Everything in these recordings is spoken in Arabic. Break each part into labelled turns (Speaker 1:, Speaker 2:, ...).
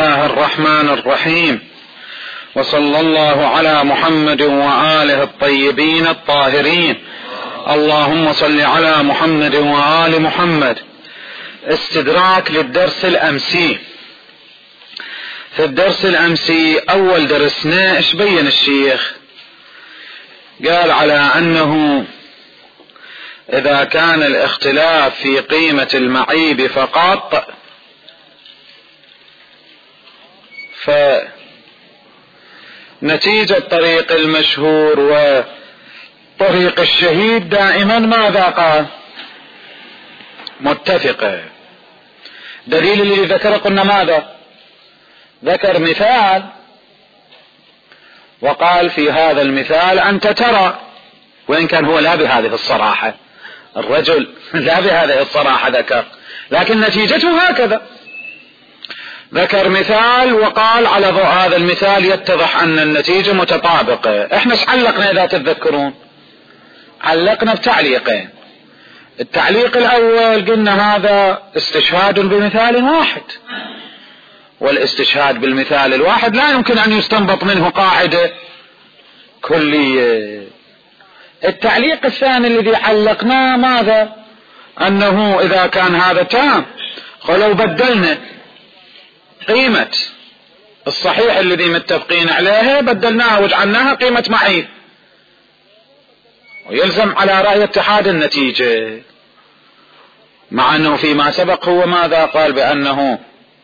Speaker 1: الله الرحمن الرحيم، وصلى الله على محمد وآله الطيبين الطاهرين. اللهم صل على محمد وآل محمد. استدراك للدرس الأمسي. في الدرس الأمسي أول درسنا ايش بين الشيخ؟ قال على أنه إذا كان الاختلاف في قيمة المعيب فقط فنتيجة طريق المشهور وطريق الشهيد دائما ماذا قال؟ متفقة. دليل اللي ذكر قلنا ماذا؟ ذكر مثال وقال في هذا المثال أنت ترى، وإن كان هو لا بهذه الصراحة، الرجل لا بهذه الصراحة ذكر، لكن نتيجته هكذا. ذكر مثال وقال على ضوء هذا المثال يتضح أن النتيجة متطابقة. احنا علقنا إذا تتذكرون، علقنا بتعليقين. التعليق الأول قلنا هذا استشهاد بمثال واحد، والاستشهاد بالمثال الواحد لا يمكن أن يستنبط منه قاعدة كلية. التعليق الثاني الذي علقناه ماذا؟ أنه إذا كان هذا تام، ولو بدلنا قيمة الصحيح الذي متفقين عليه بدلناها وجعلناها قيمة معيب، ويلزم على رأي اتحاد النتيجة، مع أنه فيما سبق هو ماذا قال؟ بأنه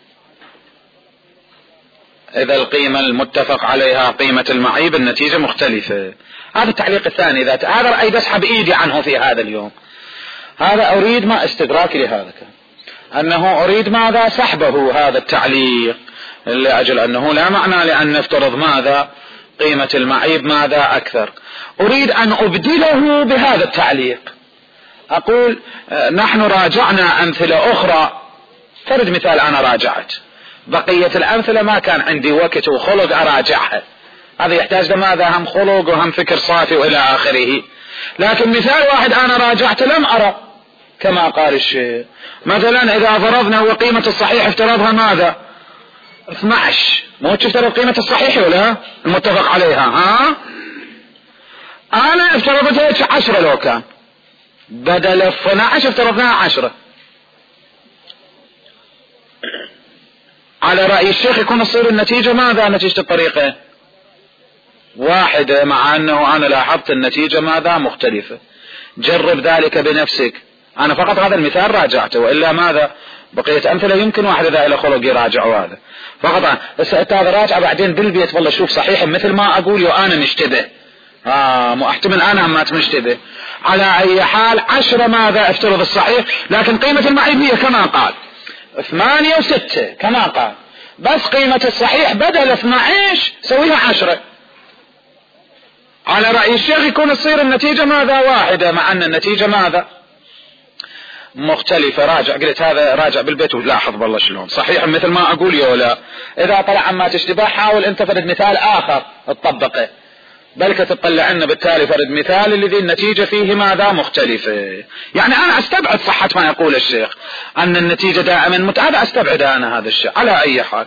Speaker 1: إذا القيمة المتفق عليها قيمة المعيب النتيجة مختلفة. هذا التعليق الثاني. هذا رأيت أسحب إيدي عنه في هذا اليوم. هذا أريد ما استدراكي لهذا كان أنه أريد ماذا؟ سحبه هذا التعليق، لأجل أنه لا معنى لأن نفترض ماذا؟ قيمة المعيب ماذا أكثر. أريد أن أبدله بهذا التعليق، أقول نحن راجعنا أمثلة أخرى. فرد مثال أنا راجعت، بقية الأمثلة ما كان عندي وقت وخلق أراجعها، هذا يحتاج لماذا؟ هم خلق وهم فكر صافي وإلى آخره. لكن مثال واحد أنا راجعت لم أرى كما قال الشيخ. مثلا إذا فرضنا وقيمة الصحيح افترضها ماذا؟ 12، مو تفترض قيمة الصحيح ولا المتفق عليها؟ ها أنا افترضتها 10، لو كان بدل 12 افترضناها 10. على رأي الشيخ يكون تصير النتيجة ماذا؟ نتيجة الطريقة واحدة، مع أنه أنا لاحظت النتيجة ماذا؟ مختلفة. جرب ذلك بنفسك. أنا فقط هذا المثال راجعته، وإلا ماذا؟ بقية أمثلة يمكن واحد إذا إلى خلق يراجعوا هذا فقط. بس أنت هذا راجع بعدين بالبيت والله شوف صحيح مثل ما أقول وأنا نشتبه، مو احتمل أنا ما تمشتبه. على أي حال 10 ماذا افترض الصحيح، لكن قيمة المعيب هي كما قال 8 و6 كما قال، بس قيمة الصحيح بدل 12 سويها 10. على رأي الشيخ يكون تصير النتيجة ماذا؟ واحدة، مع أن النتيجة ماذا؟ مختلفة. راجع، قلت هذا راجع بالبيت ولاحظ والله شلون صحيح مثل ما أقول يا ولا. إذا طلع عما تشتبه حاول أنت فرد مثال آخر تطبقه، بلك تطلع لنا بالتالي فرد مثال الذي النتيجة فيه ماذا؟ مختلفة. يعني أنا أستبعد صحة ما يقول الشيخ أن النتيجة دائما متعادة، أستبعد أنا هذا الشيء. على أي حال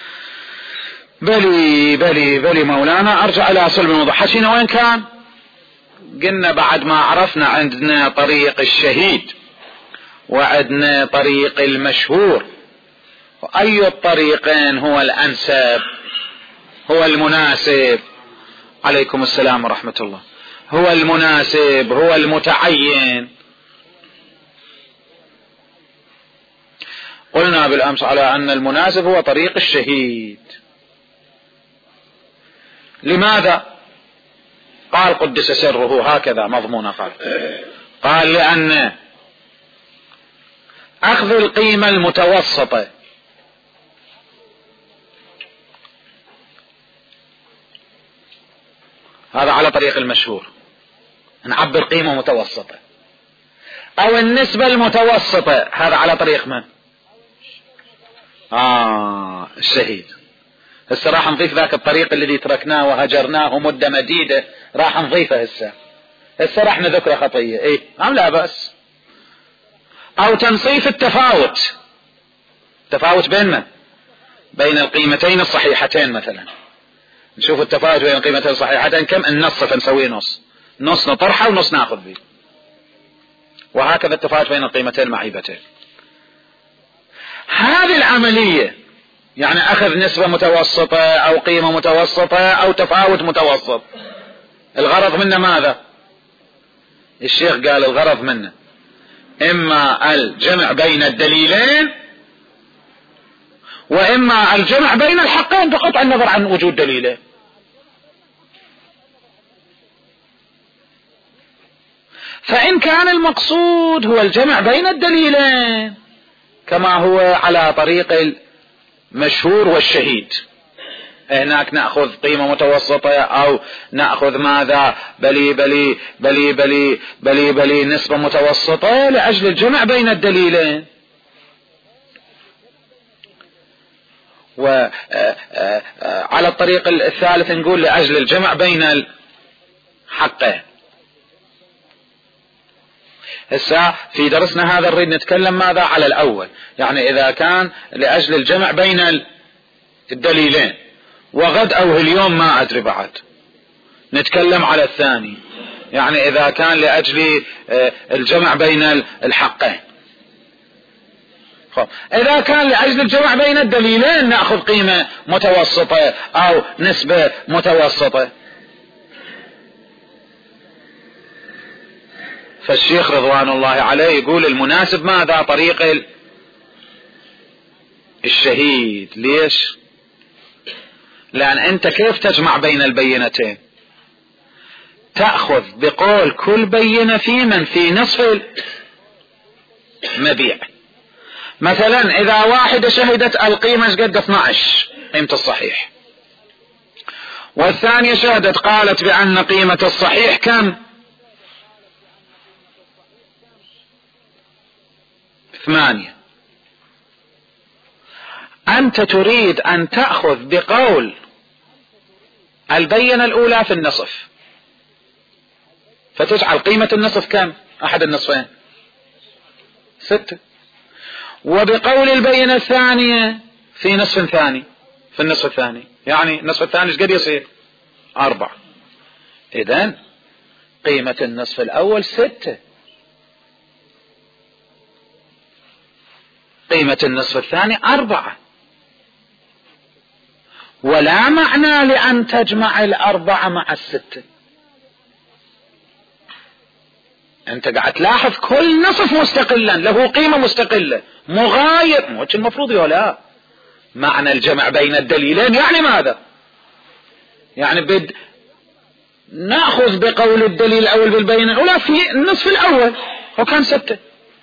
Speaker 1: بلي مولانا أرجع إلى أصل الموضوع. حكينا وين كان؟ قلنا بعد ما عرفنا عندنا طريق الشهيد وعندنا طريق المشهور، وأي الطريقين هو الأنسب، هو المناسب؟ عليكم السلام ورحمة الله. هو المناسب، هو المتعين. قلنا بالأمس على أن المناسب هو طريق الشهيد. لماذا؟ قال قدس سره هكذا مضمون، قال لأن أخذ القيمة المتوسطة هذا على طريق المشهور، نعبر قيمة متوسطة، أو النسبة المتوسطة هذا على طريق من؟ الشهيد. هسه راح نضيف ذاك الطريق الذي تركناه وهجرناه مدة مديدة، راح نضيفه هسه راح نذكره خطية. لا بأس. أو تنصيف التفاوت. تفاوت بين من؟ بين القيمتين الصحيحتين مثلا، نشوف التفاوت بين القيمتين الصحيحتين كم، النص فنسويه نص نطرحه ونص ناخذ به، وهكذا التفاوت بين القيمتين المعيبتين. هذه العملية يعني أخذ نسبة متوسطة أو قيمة متوسطة أو تفاوت متوسط، الغرض منه ماذا؟ الشيخ قال الغرض منه إما الجمع بين الدليلين وإما الجمع بين الحقين بقطع النظر عن وجود دليلين. فإن كان المقصود هو الجمع بين الدليلين كما هو على طريق المشهور والشهيد، هناك نأخذ قيمة متوسطة أو نأخذ ماذا بلي بلي بلي بلي بلي بلي نسبة متوسطة لأجل الجمع بين الدليلين. وعلى الطريق الثالث نقول لأجل الجمع بين الحقين. هسه في درسنا هذا نريد نتكلم ماذا على الأول، يعني إذا كان لأجل الجمع بين الدليلين، وغد أو اليوم ما أدري بعد نتكلم على الثاني، يعني إذا كان لأجل الجمع بين الحقين. إذا كان لأجل الجمع بين الدليلين نأخذ قيمة متوسطة أو نسبة متوسطة. فالشيخ رضوان الله عليه يقول المناسب ماذا؟ طريق الشهيد. ليش؟ لأن أنت كيف تجمع بين البينتين؟ تأخذ بقول كل بينة في نصف المبيع. مثلا إذا واحدة شهدت القيمة قد 12 قيمة الصحيح، والثانية شهدت قالت بأن قيمة الصحيح كم؟ 8. أنت تريد أن تأخذ بقول البينة الأولى في النصف، فتجعل قيمة النصف كم؟ أحد النصفين 6، وبقول البينة الثانية في نصف ثاني في النصف الثاني، يعني النصف الثاني قد يصير 4. إذن قيمة النصف الأول 6، قيمة النصف الثاني 4. ولا معنى لأن تجمع 4 مع 6. انت قاعد تلاحظ كل نصف مستقلا له قيمة مستقلة مغاير، مو المفروض ولا معنى الجمع بين الدليلين يعني ماذا؟ يعني نأخذ بقول الدليل الأول بالبينة الأولى في النصف الأول وكان 6،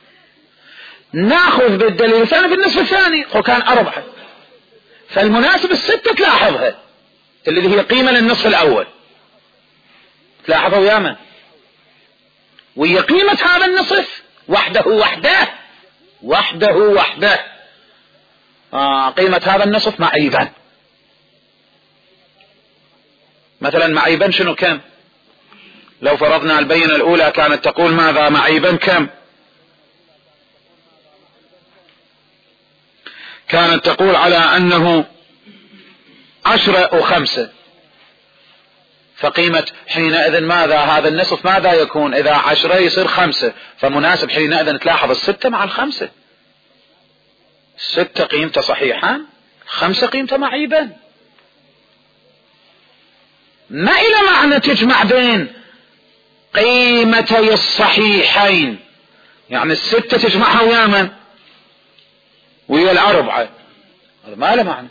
Speaker 1: نأخذ بالدليل الثاني بالنصف الثاني وكان 4. فالمناسب 6 تلاحظها اللي هي قيمة للنصف الأول، تلاحظوا يا من وهي قيمة هذا النصف وحده قيمة هذا النصف معيبا. مثلا معيبا شنو كم؟ لو فرضنا البينة الأولى كانت تقول ماذا؟ معيبا كم؟ كانت تقول على أنه 10 و5، فقيمة حينئذ ماذا؟ هذا النصف ماذا يكون؟ إذا 10 يصير 5، فمناسب حينئذ تلاحظ 6 مع 5، 6 قيمته صحيحا، 5 قيمته معيبا. ما إلى معنى تجمع بين قيمتي الصحيحين، يعني 6 تجمعها ويا من؟ ويا 4، هذا ما له معنى.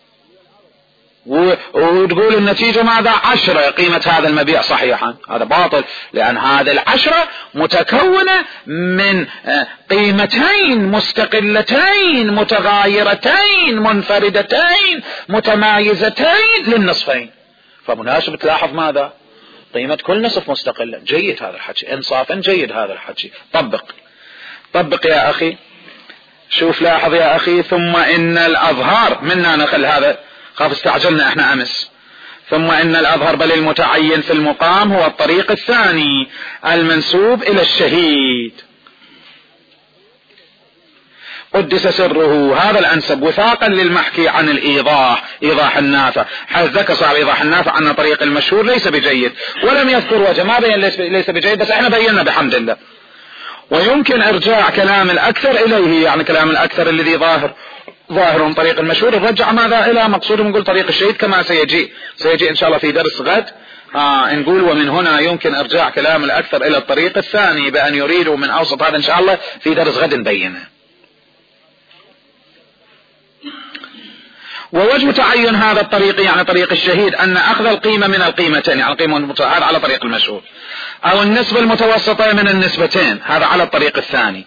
Speaker 1: وتقول النتيجة ماذا؟ 10 قيمة هذا المبيع صحيحا، هذا باطل، لأن هذه 10 متكونة من قيمتين مستقلتين متغايرتين منفردتين متمايزتين للنصفين، فمناسب تلاحظ ماذا؟ قيمة كل نصف مستقلة. جيد هذا الحكي، انصافا جيد هذا الحكي. طبق يا أخي، شوف لاحظ يا أخي. ثم إن الأظهر منا نخل هذا، خاف استعجلنا احنا أمس. ثم إن الأظهر بل المتعين في المقام هو الطريق الثاني المنسوب إلى الشهيد. قدس سره، هذا الأنسب وثاقا للمحكي عن إيضاح النافع، حيث ذكر صاحب إيضاح النافع أن طريق المشهور ليس بجيد، ولم يذكر وجه ما بين ليس بجيد، بس احنا بينا بحمد الله. ويمكن إرجاع كلام الأكثر إليه، يعني كلام الأكثر الذي ظاهر طريق المشهور، الرجع ماذا إلى مقصود، نقول طريق الشهيد كما سيجي إن شاء الله في درس غد. نقول ومن هنا يمكن إرجاع كلام الأكثر إلى الطريق الثاني بأن يريدوا من أوسط هذا إن شاء الله في درس غد نبينه. ووجه تعين هذا الطريق يعني طريق الشهيد أن أخذ القيمة من القيمتين، يعني القيمة المتوسطة على طريق المشهور، أو النسبة المتوسطة من النسبتين، هذا على الطريق الثاني.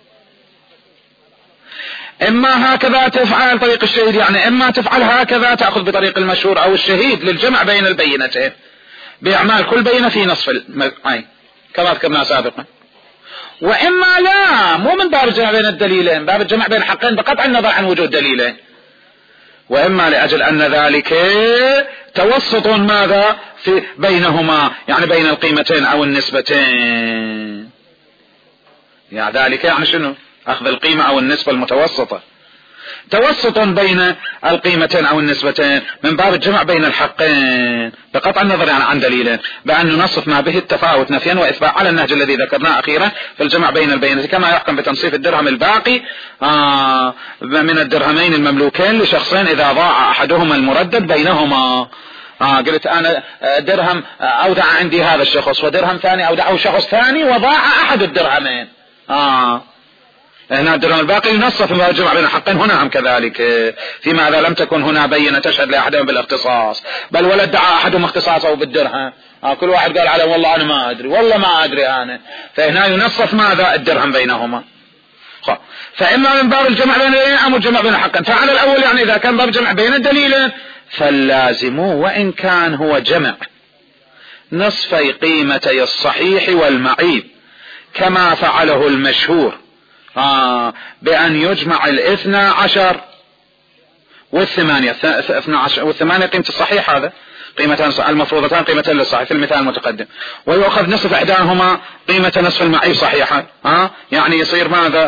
Speaker 1: إما هكذا تفعل طريق الشهيد، يعني إما تفعل هكذا تأخذ بطريق المشهور أو الشهيد للجمع بين البينتين بإعمال كل بينة في نصف العين كما ذكرنا سابقا، وإما لا، مو من باب الجمع بين الدليلين، باب الجمع بين حقين بقطع النظر عن وجود دليلين، وإما لأجل أن ذلك توسط ماذا في بينهما، يعني بين القيمتين أو النسبتين، يعني ذلك يعني شنو؟ أخذ القيمة أو النسبة المتوسطة، توسط بين القيمتين أو النسبتين من باب الجمع بين الحقين بقطع النظر يعني عن دليلين، بأن ننصف ما به التفاوت نفيا وإثبات على النهج الذي ذكرناه أخيرا في الجمع بين البينتين، كما يحكم بتنصيف الدرهم الباقي من الدرهمين المملوكين لشخصين إذا ضاع أحدهما المردد بينهما. قلت أنا درهم أودع عندي هذا الشخص، ودرهم ثاني أودعه شخص ثاني وضاع أحد الدرهمين، هنا الدرهم الباقي ينصف ما الجمع بين الحقين، هنا هم كذلك فيما إذا لم تكن هنا بينة تشهد لأحدهم بالاختصاص، بل ولا ادعى أحدهم اختصاصه بالدرهم، كل واحد قال عليه والله أنا ما أدري، والله ما أدري أنا، فهنا ينصف ماذا الدرهم بينهما. فإما من باب الجمع بين الدليلين أو الجمع بين الحقين، فعلى الأول يعني إذا كان باب الجمع بين الدليلين فاللازم وإن كان هو جمع نصفي قيمتي الصحيح والمعيب كما فعله المشهور بأن يجمع 12 والثمانية، 12 والثمانية قيمة الصحيح، هذا قيمتان المفروضتان قيمتان للصحيح في المثال المتقدم، ويؤخذ نصف إحداهما قيمة نصف المعيب صحيحا، يعني يصير ماذا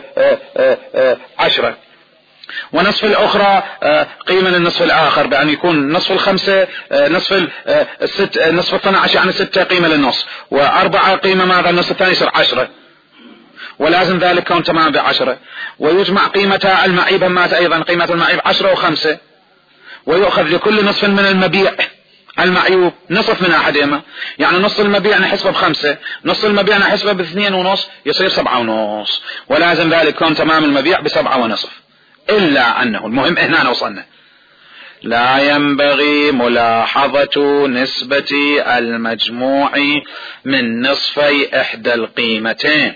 Speaker 1: 10، ونصف الأخرى قيمة للنصف الآخر بأن يكون نصف الخمسة نصف الست نصف 12 يعني 6 قيمة للنصف، و4 قيمة ماذا النصف الثاني يصير 10، ولازم ذلك كون تمام ب10، ويجمع قيمة المعيب مات أيضا قيمة المعيب 10 و5، ويؤخذ لكل نصف من المبيع المعيوب نصف من أحدهما، يعني نص المبيع نحسبه ب5، نص المبيع نحسبه ب2.5 يصير 7.5، ولازم ذلك كون تمام المبيع ب7.5، إلا أنه المهم هنا وصلنا لا ينبغي ملاحظة نسبة المجموع من نصفي إحدى القيمتين،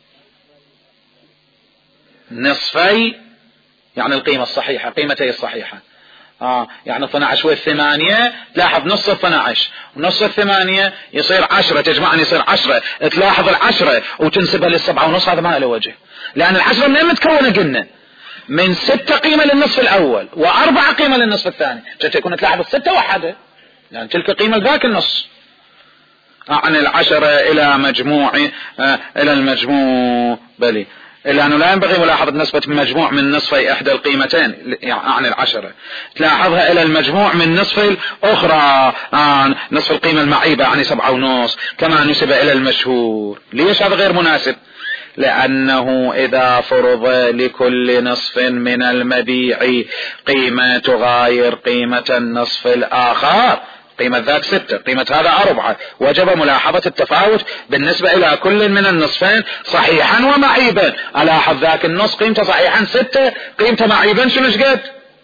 Speaker 1: نصفي يعني القيمة الصحيحة قيمتي الصحيحة، يعني 12 والثمانية تلاحظ نص 12 ونص 8 يصير 10، تجمعني يصير 10، تلاحظ 10 وتنسبها لل7.5، هذا ما له وجه، لأن 10 من متكونة قلنا من 6 قيمة للنصف الأول و4 قيمة للنصف الثاني، تكون تلاحظ 6 وحدة، يعني تلك قيمة ذاك النص، عن 10 إلى مجموع إلى المجموع بلي، إلا أنه لا ينبغي ملاحظة نسبة مجموع من نصفي إحدى القيمتين عن 10 تلاحظها إلى المجموع من نصف الأخرى نصف القيمة المعيبة يعني 7.5 كما نسب إلى المشهور. ليش هذا غير مناسب؟ لأنه إذا فرض لكل نصف من المبيع قيمة تغاير قيمة النصف الآخر، قيمة ذاك 6 قيمة هذا 4، وجب ملاحظة التفاوت بالنسبة إلى كل من النصفين صحيحا ومعيبا. ألاحظ ذاك النص قيمته صحيحا 6، قيمته معيبا شنو شقد؟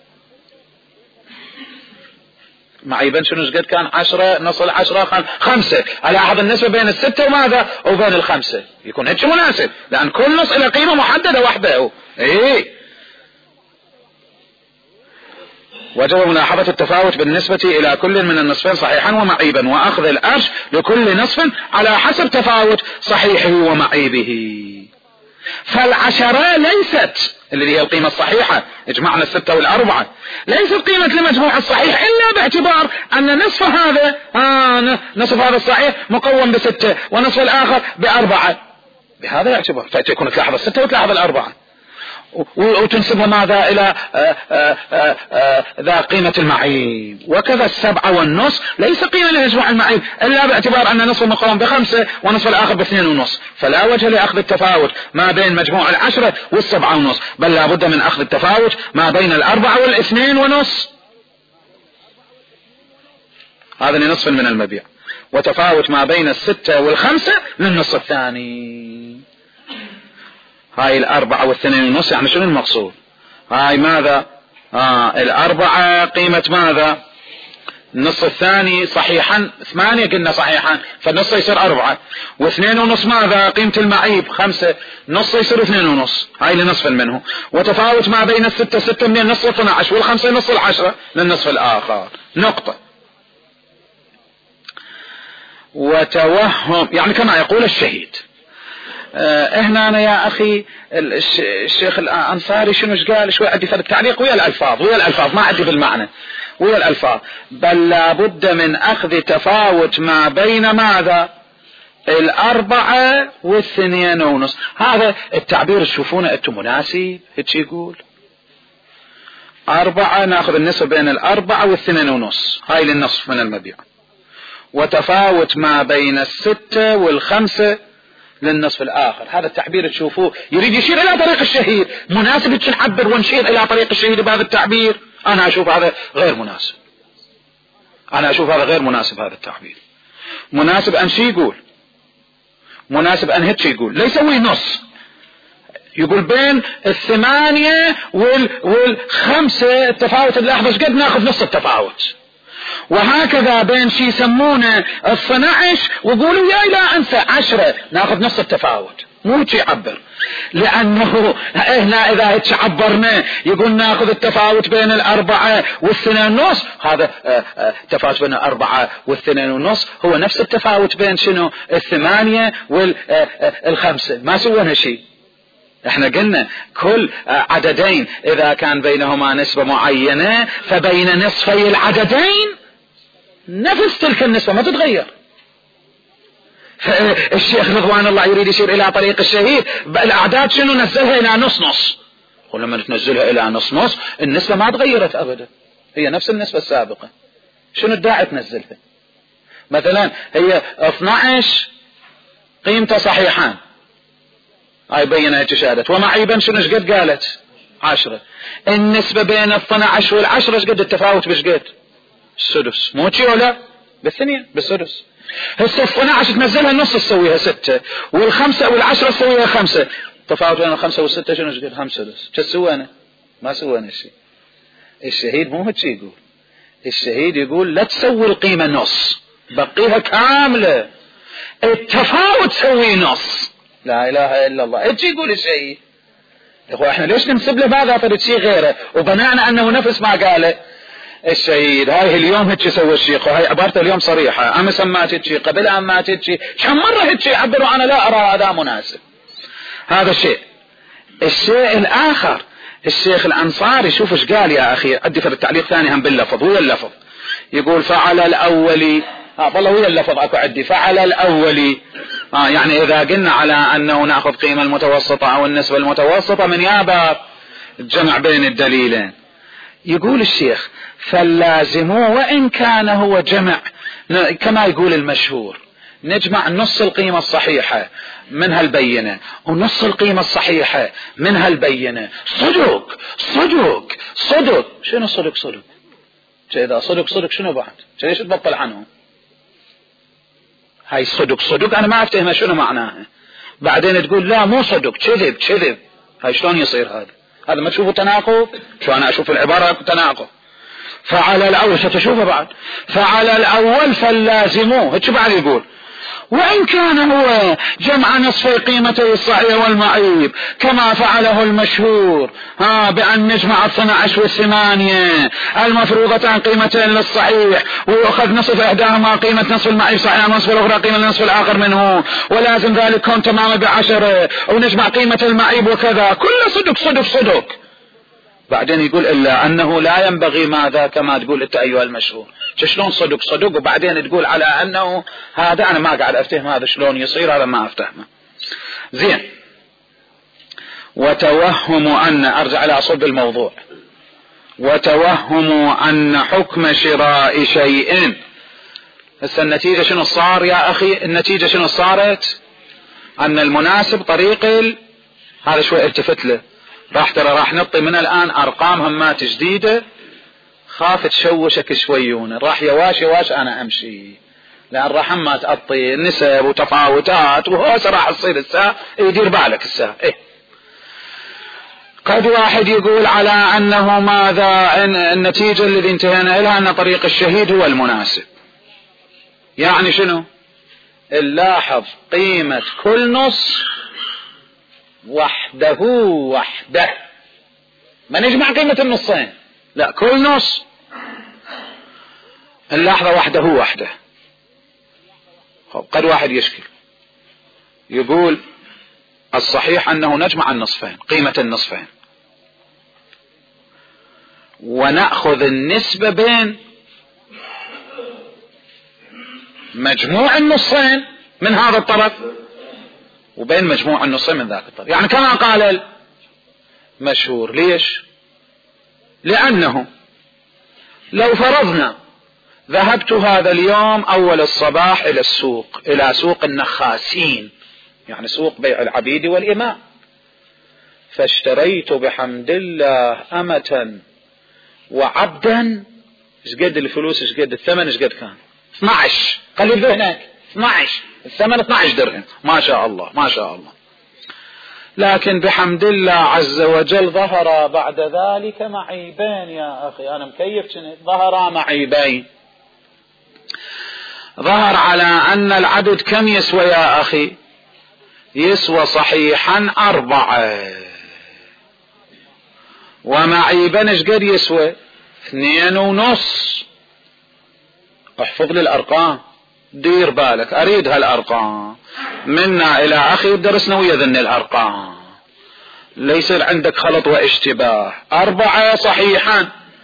Speaker 1: معيبا شنو شقد كان 10، نص 10 5. ألاحظ النسبة بين 6 وماذا وبين 5 يكون هيك مناسب، لأن كل نص إلى قيمة محددة وحده. وجب ملاحظة التفاوت بالنسبة إلى كل من النصفين صحيحا ومعيبا، وأخذ الأرش لكل نصف على حسب تفاوت صحيحه ومعيبه. فالعشرة ليست اللي هي القيمة الصحيحة، اجمعنا 6 و4، ليست قيمة لمجموع الصحيح إلا باعتبار أن نصف هذا نصف هذا الصحيح مقوم ب6 ونصف الآخر ب4، بهذا الاعتبار فتكون تلاحظ 6 وتلاحظ 4. وتنسبها ماذا إلى ذا قيمة المعيب. وكذا 7.5 ليس قيمة لمجموع المعيب إلا باعتبار أن نصف مقام ب5 ونصف الآخر ب2.5، فلا وجه لأخذ التفاوت ما بين مجموع 10 وال7.5، بل لا بد من أخذ التفاوت ما بين 4 وال2.5. هذا لنصف من المبيع. وتفاوت ما بين 6 و5 للنصف الثاني. هاي 4 و2.5 يعني شنو المقصود؟ هاي ماذا؟ 4 قيمة ماذا؟ النصف الثاني صحيحا 8 قلنا صحيحا، فالنص يصير 4، و2.5 ماذا؟ قيمة المعيب 5، نص يصير 2.5. هاي لنصف منه. وتفاوت ما بين 6 من النصف 12 وال5 نصف 10 للنصف الآخر. نقطة. وتوهم يعني كما يقول الشهيد. هنا أنا يا أخي الشيخ الأنصاري شنو قال؟ شوي أدي فرق تعليق ويا الألفاظ ما أدي بالمعنى ويا الألفاظ. بل لابد من أخذ تفاوت ما بين ماذا؟ 4 و2.5. هذا التعبير تشوفونه أنتم مناسب؟ هيك يقول 4 ناخذ النسبة بين 4 و2.5، هاي للنصف من المبيع. وتفاوت ما بين 6 و5 للنصف الآخر. هذا التعبير تشوفوه يريد يشير إلى طريق الشهيد. مناسب نعبر ونشير إلى طريق الشهيد بهذا التعبير؟ أنا أشوف هذا غير مناسب. هذا التعبير مناسب أن شي يقول، مناسب أن هيك يقول، لا يسوي نص، يقول بين 8 وال5 التفاوت اللحظة قد ناخذ نص التفاوت. وهكذا بين شي يسمونه 12 ويقولوا يا لا انسى 10 ناخذ نص التفاوت. مو هيك يعبر، لانه هنا اذا هيك عبرنا يقول ناخذ التفاوت بين 4 و2.5، هذا التفاوت بين 4 و2.5 هو نفس التفاوت بين شنو 8 وال5. ما سوينا شيء. احنا قلنا كل عددين اذا كان بينهما نسبة معينة فبين نصفي العددين نفس تلك النسبة ما تتغير. الشيخ رضوان الله يريد يشير الى طريق الشهيد. الاعداد شنو نزلها الى نص، ولما تنزلها الى نص النسبة ما تغيرت ابدا، هي نفس النسبة السابقة. شنو الداعي تنزلها؟ مثلا هي 12 قيمته صحيحان، هاي بينها شهادت، ومعيبا شنو قد قالت 10. النسبة بين 12 وال10 قد التفاوت بشقد؟ السدس. مو شي ولا بالثانية بالسدس. هسه 12 تنزلها النص تسويها 6، وال5 وال10 تسويها 5. التفاوت بين 5 و6 شنو قد؟ 5 سدس. شو سوينا؟ ما سوينا شيء. الشهيد مو هيك يقول. الشهيد يقول لا تسوي القيمة نص، بقيها كاملة، التفاوت سوي نص. لا اله الا الله. ايش يقول الشيء؟ اخوة احنا ليش ننسب له ماذا فرد شيء غيره وبنعنا انه نفس ما قاله الشهيد؟ هاي اليوم هيك سوى الشيخ، وهي عبارته اليوم صريحة. امس ما تتشي، قبل ما تتشي، كم مرة هيك يعبروا. انا لا ارى هذا مناسب. هذا الشيء الاخر الشيخ الانصاري شوف ايش قال يا اخي. ادي فرد تعليق ثاني هم باللفظ ويا اللفظ. يقول فعل الاولي، والله ويا اللفظ اكو عندي فعل الاولي. يعني اذا قلنا على انه ناخذ قيمة المتوسطة او النسبة المتوسطة من يابا الجمع بين الدليلين. يقول الشيخ فاللازم وان كان هو جمع كما يقول المشهور، نجمع نص القيمة الصحيحة من هالبينة ونص القيمة الصحيحة من هالبينة. صدق صدق صدق. شنو صدق صدق؟ اذا صدق شنو بعد؟ ليش تبطل عنه؟ هاي صدق انا ما افتهم شنو معناها. بعدين تقول لا مو صدق، كذب. هاي شلون يصير هذا ما تشوفوا تناقض؟ شو انا اشوف العبارة تناقض. فعلى الاول ستشوفه بعد. فعلى الاول فاللازمو هيك بعد يقول وإن كان هو جمع نصفي قيمتي الصحيح والمعيب كما فعله المشهور بأن نجمع 12 و8 المفروضتان قيمتين للصحيح، ويأخذ نصف إحداهما قيمة نصف المعيب صحيح ونصف الأخرى قيمة لنصف الآخر منه، ولازم ذلك كون تماما ب10، ونجمع قيمة المعيب وكذا. كل صدق. بعدين يقول إلا أنه لا ينبغي ماذا كما تقول أنت أيها المشهور. شلون صدق وبعدين تقول على أنه هذا؟ أنا ما قاعد أفتهم هذا شلون يصير، هذا ما أفتهمه زين. وتوهم أن، أرجع إلى أصل الموضوع، وتوهم أن حكم شراء شيء. هسه النتيجة شنو صار يا أخي؟ النتيجة شنو صارت؟ أن المناسب طريق هذا شوي التفت له، راح نعطي من الآن أرقام همات جديدة، خاف تشوشك شويون، راح يواش أنا أمشي، لأن راح ما تقطي نسب وتفاوتات، وهسه راح تصير الساعة يدير بالك الساعة. قد واحد يقول على أنه ماذا النتيجة الذي انتهينا إلها أن طريق الشهيد هو المناسب. يعني شنو؟ نلاحظ قيمة كل نص وحده، ما نجمع قيمة النصين، لا كل نص نلاحظه وحده. قد واحد يشكل يقول الصحيح أنه نجمع النصفين، قيمة النصفين، ونأخذ النسبة بين مجموع النصين من هذا الطرف وبين مجموع النصين من ذاك الطرف، يعني كما قال المشهور. ليش؟ لأنه لو فرضنا ذهبت هذا اليوم أول الصباح إلى السوق، إلى سوق النخاسين، يعني سوق بيع العبيد والإماء، فاشتريت بحمد الله أمة وعبدا. ايش قد الفلوس؟ ايش قد الثمن؟ ايش قد كان؟ 12. قلب هناك 12، الثمن 12 درهم، ما شاء الله ما شاء الله. لكن بحمد الله عز وجل ظهر بعد ذلك معيبين يا أخي، أنا مكيف شنو؟ ظهر معيبين. ظهر على أن العدد كم يسوى يا أخي؟ يسوى صحيحا 4، ومعيبا ايش قد يسوى؟ 2.5. احفظ لي الأرقام، دير بالك، أريد هالأرقام منا إلى أخي درسنا ويا ذن الأرقام، ليس عندك خلط واشتباه. 4 صحيحا،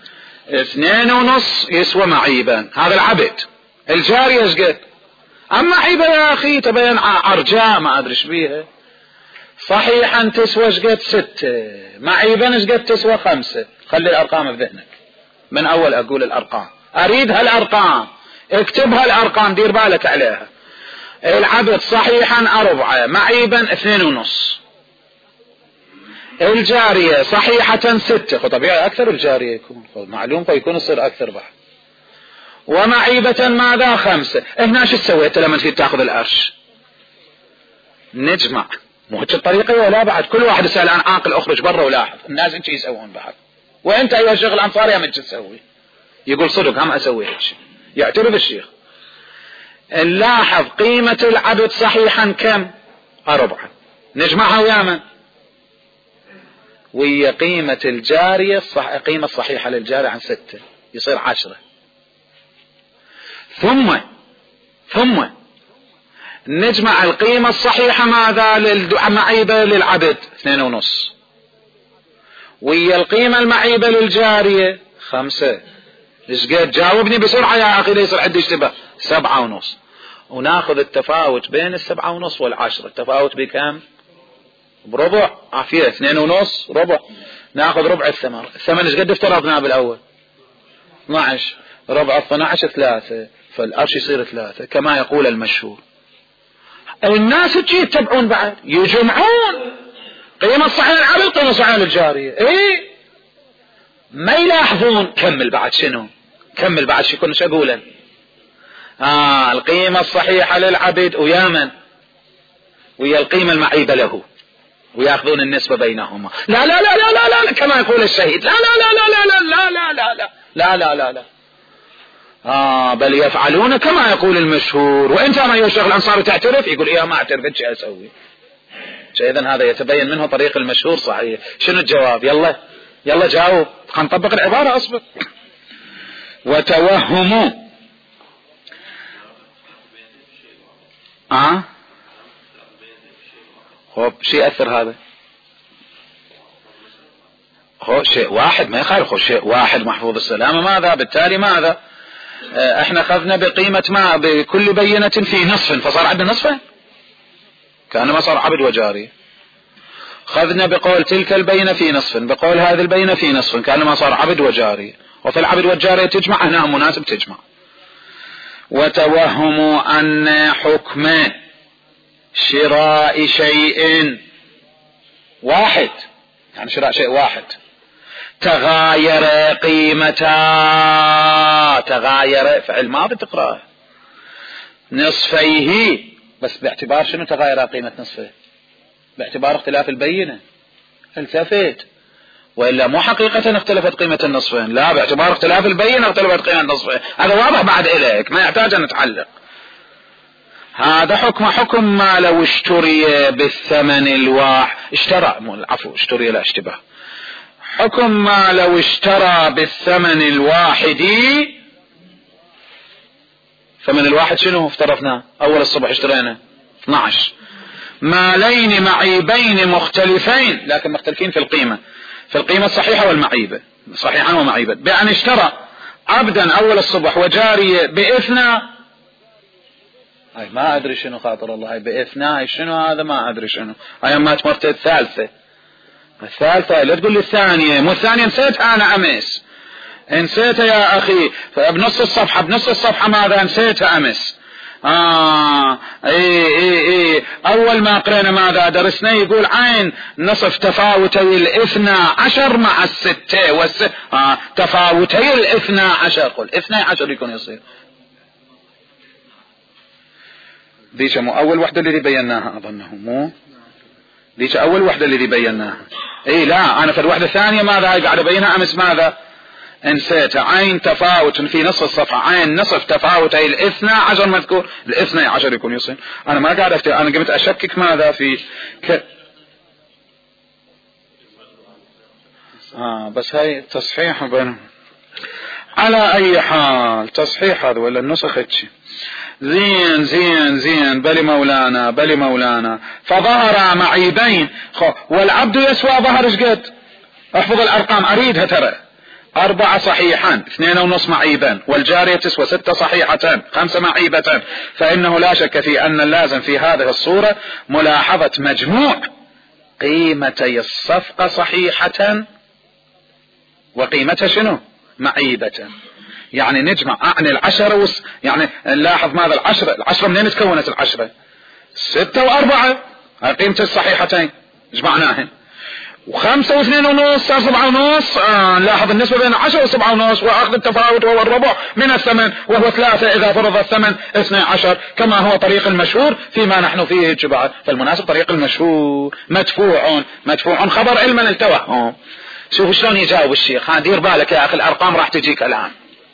Speaker 1: 2.5 يسوى معيبا، هذا العبد. الجارية ايش قد؟ أما معيبة يا أخي تبين أرجاء ما أدري ايش بيها، صحيحا تسوى ايش قد؟ 6، معيبا ايش قد تسوى؟ 5. خلي الأرقام في ذهنك من أول أقول الأرقام، أريد هالأرقام، اكتبها الأرقام دير بالك عليها. العبد صحيحا 4، معيبا 2.5، الجارية صحيحة 6، طبيعي أكثر الجارية يكون، معلوم فيكون يصير أكثر بعد، ومعيبة ماذا؟ 5. هنا شو سويت لما تريد تأخذ القرش؟ نجمع، مو هيك الطريقة ولا بعد؟ كل واحد يسأل عن عاقل اخرج برا ولاحظ الناس انت يسوون بعد، وانت ايها الشيخ الانصاري هم انت تسوي؟ يقول صدق هم اسوي هيك، يعترف الشيخ. نلاحظ قيمة العبد صحيحا كم؟ 4، نجمعها ويا من؟ ويا قيمة الجارية قيمة الصحيحة للجارية عن 6 يصير 10. ثم نجمع القيمة الصحيحة ماذا؟ المعيبة للعبد 2.5، ويا القيمة المعيبة للجارية 5. ايش قد؟ جاوبني بسرعة يا أخي ليصير عندي اشتباه. 7.5، وناخذ التفاوت بين 7.5 و10، التفاوت بكم؟ بربع. عافية 2.5 ربع، ناخذ ربع الثمن. الثمن ايش قد افترضنا بالأول؟ 12، ربع 12 3، فالقرش يصير 3 كما يقول المشهور. الناس تجي يتبعون بعد يجمعون قيمة صحيح العبد قيمة صحيح الجارية، ما يلاحظون. كمل بعد شنو؟ كمل بعد شو كنت اقوله؟ القيمة الصحيحة للعبد ويا من؟ ويا القيمة المعيبة له، وياخذون النسبة بينهما. لا لا لا لا لا لا كما يقول الشهيد، لا لا لا لا لا لا لا لا لا لا لا لا بل يفعلون كما يقول المشهور. وانت ما يا شيخ الانصاري تعترف؟ يقول ما اعترف، ايش اسوي؟ اذا هذا يتبين منه طريق المشهور صحيح. شنو الجواب؟ يلا جاوب، خلينا نطبق العبارة. اصبر. وتوهموا شيء يأثر هذا؟ شيء واحد ما يخالف، شيء واحد محفوظ السلامة. ماذا بالتالي؟ ماذا احنا اخذنا بقيمة ما بكل بينة في نصف، فصار عندنا نصفين، كأنما صار عبد وجاري. خذنا بقول تلك البينة في نصف، بقول هذه البينة في نصف، كأنما صار عبد وجارية، وفي العبد والجارية تجمع، هنا مناسب تجمع. وتوهموا أن حكم شراء شيء واحد، يعني شراء شيء واحد، تغاير قيمتا، تغاير فعل ماضي تقرأه، نصفيه، بس باعتبار شنو تغاير قيمة نصفه؟ باعتبار اختلاف البينة، التفت، وإلا مو حقيقة اختلفت قيمة النصفين، لا، باعتبار اختلاف البينة اختلفت قيمة النصفين، هذا واضح بعد إليك، ما يحتاج أن نتعلق. هذا حكم ما لو اشتري بالثمن الواحد، اشتري لا اشتباه، حكم ما لو اشترى بالثمن الواحد. ثمن الواحد شنو افترضنا؟ اول الصبح اشترينا 12 مالين معيبين مختلفين، لكن مختلفين في القيمة، في القيمة الصحيحة والمعيبة، صحيحا ومعيبة، بأن اشترى عبدا اول الصبح وجارية باثنى، هاي ما ادري شنو خاطر الله، هاي باثنى شنو هذا، ما ادري شنو، هاي ما تمرت الثالثة لا تقول لي الثانية، مو الثانية نسيتها انا امس، نسيتها يا اخي، بنص الصفحة ماذا نسيتها امس. اي اول ما قرينا ماذا درسنا؟ يقول عين نصف تفاوتي 12 مع 6 تفاوتي 12، قل 12 يكون يصير. ديش مو اول وحدة اللي بيناها اظنه، مو ديش اول وحدة اللي بيناها، اي لا، انا في الوحدة الثانية ماذا هاي قاعد ابينها امس، ماذا انسيت؟ عين تفاوت في نصف الصفحة، عين نصف تفاوتي 12 مذكور، 12 يكون يصير. انا ما قاعد افتي، انا قمت اشكك ماذا في بس هاي تصحيح بينهم. على اي حال تصحيح هذا ولا النسخ اتشي زين بلي مولانا فظهر معيبين، والعبد يسوى ظهر شقد؟ احفظ الارقام اريدها ترى، 4 صحيحان، 2.5 معيبان، والجارية تسوى 6 صحيحتان، 5 معيبتان، فإنه لا شك في أن اللازم في هذه الصورة ملاحظة مجموع قيمتي الصفقة صحيحة وقيمتها شنو؟ معيبة. يعني نجمع عن 10 يعني نلاحظ ماذا العشرة منين تكونت 6 و4 قيمة الصحيحتين جمعناهن، 5 و2.5 صار 7.5. نلاحظ النسبة بين 10 و7.5، واخذ التفاوت وهو الربع من الثمن، وهو 3 اذا فرض الثمن 12، كما هو طريق المشهور فيما نحن فيه جبعة. فالمناسب طريق المشهور مدفوع خبر علما التوهم. شوفوا شلون يجاوب الشيخ، دير بالك يا اخي الارقام راح تجيك الان.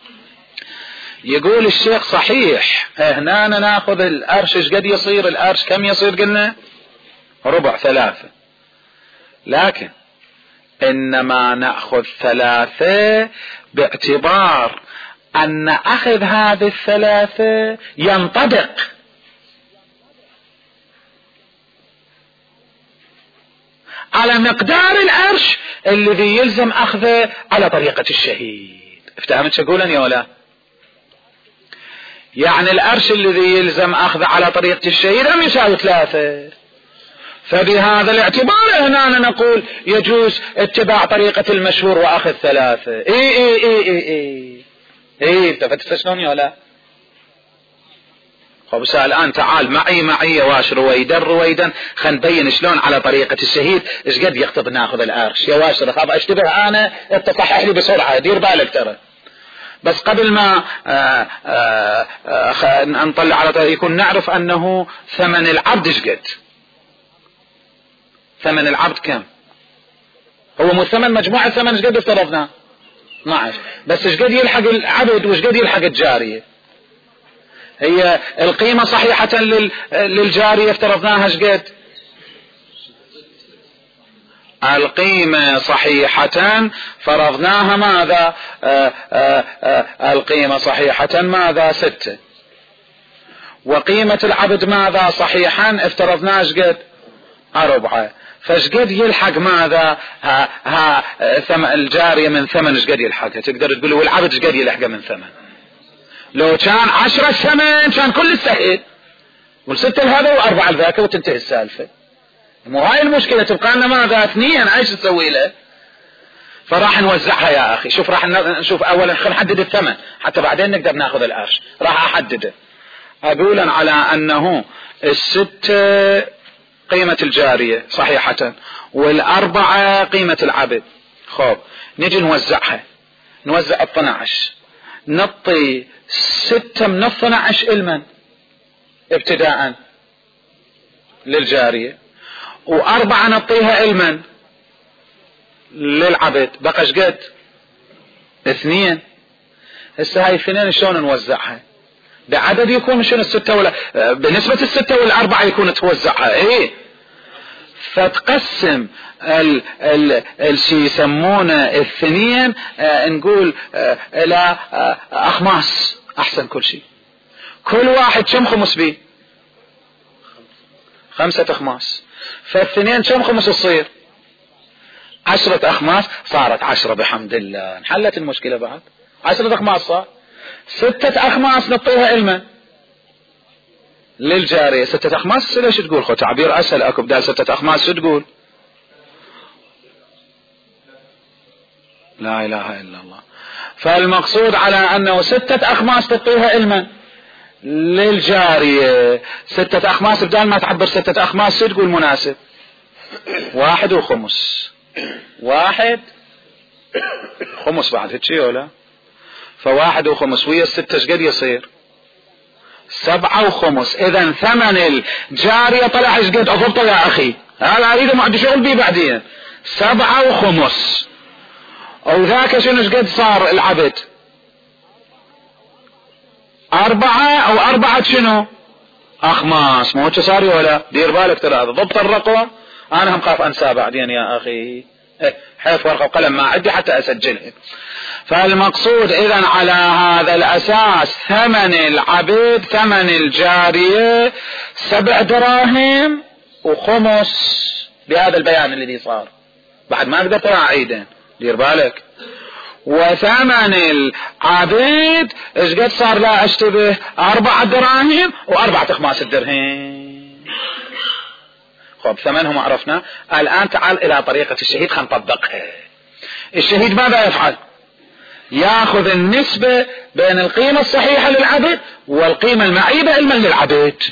Speaker 1: يقول الشيخ صحيح هنا ناخذ الارش، ايش قد يصير الارش؟ كم يصير؟ قلنا ربع 3، لكن انما نأخذ 3 باعتبار ان اخذ هذه 3 ينطبق على مقدار الارش الذي يلزم اخذه على طريقة الشهيد. افتهمت شو اقول يا ولا؟ يعني الارش الذي يلزم اخذه على طريقة الشهيد هم يساوي 3، فبهذا الاعتبار هنا نقول يجوز اتباع طريقة المشهور واخذ 3. التفت شلون يا لا؟ خب الان تعال معي يا واش رويدا خل نبين شلون على طريقة الشهيد ايش قد يقتضي ناخذ الارش. يا واش خاف اشتبه انا، اتصحح لي بسرعة، دير بالك ترى. بس قبل ما نطلع على يكون نعرف انه ثمن العبد ايش قد؟ ثمن العبد كم؟ هو مو ثمن مجموعة ثمن ايش قد افترضنا؟ 12، بس ايش قد يلحق العبد وايش قد يلحق الجارية؟ هي القيمة صحيحة للجارية افترضناها ايش قد؟ القيمة صحيحة فرضناها ماذا؟ القيمة صحيحة ماذا؟ 6. وقيمة العبد ماذا؟ صحيحا افترضناها ايش قد؟ 4. فايش قد يلحق ماذا؟ الجارية من ثمن ايش قد يلحقها؟ تقدر تقول والعبد ايش قد يلحقه من ثمن؟ لو كان 10 ثمن كان كل السهل، وال6 لهذا و4 لذاك وتنتهي السالفة. مو هاي المشكلة، تبقى لنا ماذا؟ اثنين، ايش تسوي له؟ فراح نوزعها يا اخي. شوف راح نشوف اولا، خلينا نحدد الثمن حتى بعدين نقدر ناخذ القرش. راح احدده اقولا على انه الستة قيمة الجارية صحيحة، والاربعة قيمة العبد. خب نجي نوزعها، نوزع 12، نطي 6 من 12 المن ابتداء للجارية، و4 نطيها المن للعبد، بقى شقد 2. هسه هاي 2 شلون نوزعها؟ بعدد يكون شنو 6 ولا بنسبة 6 وال4 يكون توزعها؟ ايه، فتقسم الشي يسمونه 2 نقول الى اخماس، احسن كل شيء. كل واحد كم خمس بيه؟ 5 أخماس. فالاثنين كم خمس تصير؟ 10 أخماس. صارت 10 بحمد الله، انحلت المشكلة بعد. 10 أخماس صار. 6 أخماس نطيها علما للجارية. 6 أخماس ليش تقول؟ خو تعبير أسهل اكو، بدال 6 أخماس شو تقول؟ لا إله إلا الله. فالمقصود على أنه 6 أخماس تطيها علما للجارية. 6 أخماس بدال ما تعبر 6 أخماس شو تقول مناسب؟ 1 وخمس. 1 خمس بعد هيك ولا؟ ف1 وخمس ويا 6 شقد يصير؟ 7 وخمس. إذا ثمن الجارية طلع شقد؟ أضبطه يا أخي، هذا أريده ما عندي شغل بيه بعدين. 7 وخمس. أو ذاك شنو شقد صار العبد؟ 4 أو 4 شنو؟ أخماس. مو صار ولا؟ دير بالك ترى هذا ضبط الرقم. أنا هم خاف أنسى بعدين يا أخي، حيث ورقة وقلم ما عندي حتى أسجلها. فالمقصود إذن على هذا الأساس ثمن العبد، ثمن الجارية 7 دراهم وخمس، بهذا البيان الذي صار. بعد ما أقدر ترى عيدا، دير بالك. وثمن العبد ايش قد صار؟ لا اشتبه، 4 دراهم و4 أخماس الدرهم. خب ثمنهم عرفنا. الآن تعال إلى طريقة الشهيد، خلينا نطبقها. الشهيد ماذا يفعل؟ ياخذ النسبة بين القيمة الصحيحة للعبد والقيمة المعيبة علما للعبد،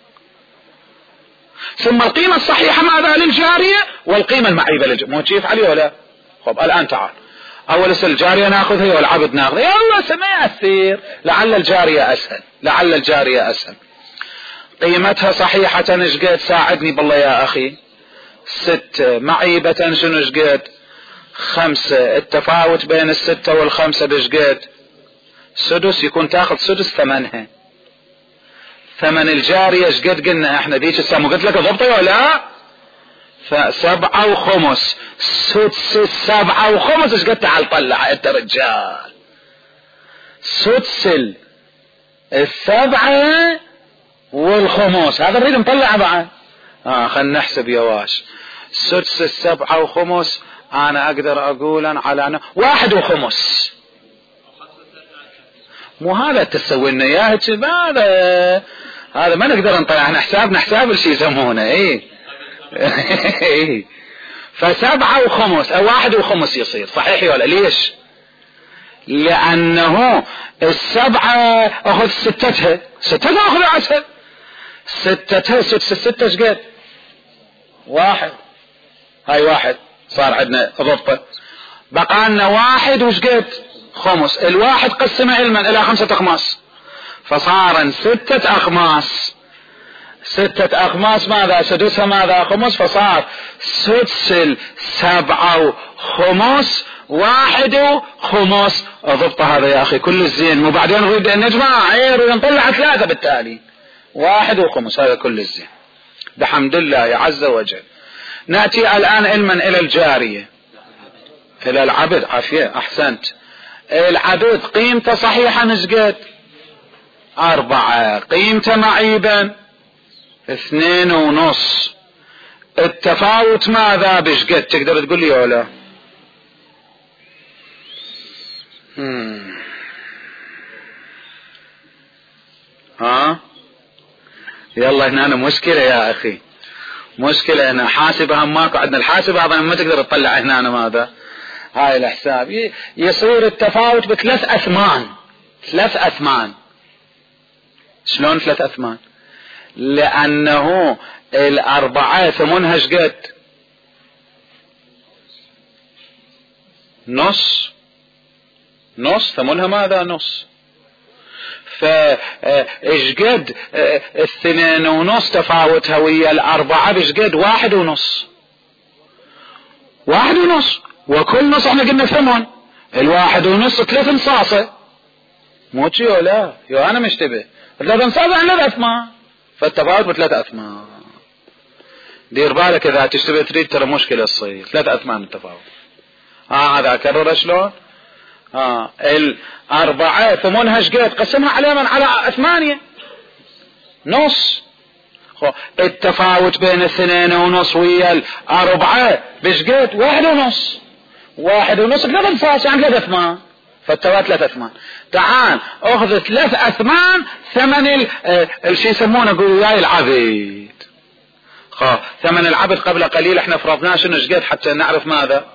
Speaker 1: ثم القيمة الصحيحة ماذا؟ للجارية، والقيمة المعيبة للجارية. مو كيف علي ولا؟ خب الآن تعال، أول الجارية ناخذها والعبد ناخذها. يلا سما يأثير، لعل الجارية أسهل، لعل الجارية أسهل. قيمتها صحيحة شقد؟ ساعدني بالله يا أخي. 6. معيبة شنو شقد؟ 5. التفاوت بين 6 و5 بشقد؟ سدس. يكون تاخذ سدس ثمنها. ثمن الجارية شقد قلنا احنا ذيك الساعة؟ قلت لك ضبطي ولا؟ ف7 وخمس. سدس 7 وخمس شقد؟ تعال طلع انت رجال. سدس 7 والخمس، هذا نريد نطلع بعد. خلنا نحسب يا واش. سدس 7 وخمس انا اقدر اقول على 1 وخمس. مو هذا تسوي لنا اياه هذا ما نقدر نطلع، احنا حسابنا حساب الشيء يسمونه ايه. ف7 وخمس او 1 وخمس يصير صحيح ولا؟ ليش؟ لانه 7 اخذ 6 اخذ 10. 6 6 شقد؟ 1. هاي 1 صار عندنا ضبطه. بقى لنا 1 وشقد؟ خمس. 1 قسمه علما الى 5 أخماس، فصار 6 أخماس. 6 أخماس ماذا؟ سدسها ماذا؟ خمس. فصار سدس 7 وخمس 1 وخمس. ضبط هذا يا اخي كل الزين. وبعدين نريد ان نجمع نريد نطلع 3 بالتالي 1 وخمس. هذا كل الزين بحمد الله عز وجل. نأتي الآن علما إلى الجارية، إلى العبد. عافية أحسنت. العبد قيمته صحيحة نشقد؟ 4. قيمته معيبا 2.5. التفاوت ماذا؟ بشقد؟ تقدر تقول لي ولا؟ يلا هنا مشكلة يا أخي. مشكلة هنا حاسبة هم ماكو عندنا الحاسبة هذا ما تقدر تطلع هنا ماذا هاي الحساب. يصير التفاوت بثلاث أثمان. ثلاث أثمان. شلون ثلاث أثمان؟ لأنه الأربعة ثمنها شقد؟ نص. نص ثمنها ماذا؟ نص. فاشقد الثنين ونص تفاوتها ويا الأربعة بشقد؟ 1.5. 1.5. وكل نص احنا قلنا ثمن. 1.5 3 نصاصة. مو تشي ولا يو انا مشتبه 3 نصاصة عن 3 أثمان. فالتفاوت ب3 أثمان. دير بالك اذا تشتبه تريد ترى مشكلة تصير 3 أثمان التفاوت. هذا اكرر شلون؟ الأربعة ثمنها شقد؟ قسمها على من؟ على 8 نص. التفاوت بين 2.5 ويا الأربعة بشقد؟ 1.5. 1.5 3 نصاص يعني 3 أثمان. فالتفاوت 3 أثمان. تعال اخذ 3 أثمان ثمن الشي يسمونه قولوا وياي العبد. ثمن العبد قبل قليل احنا فرضناه شنو شقد حتى نعرف ماذا؟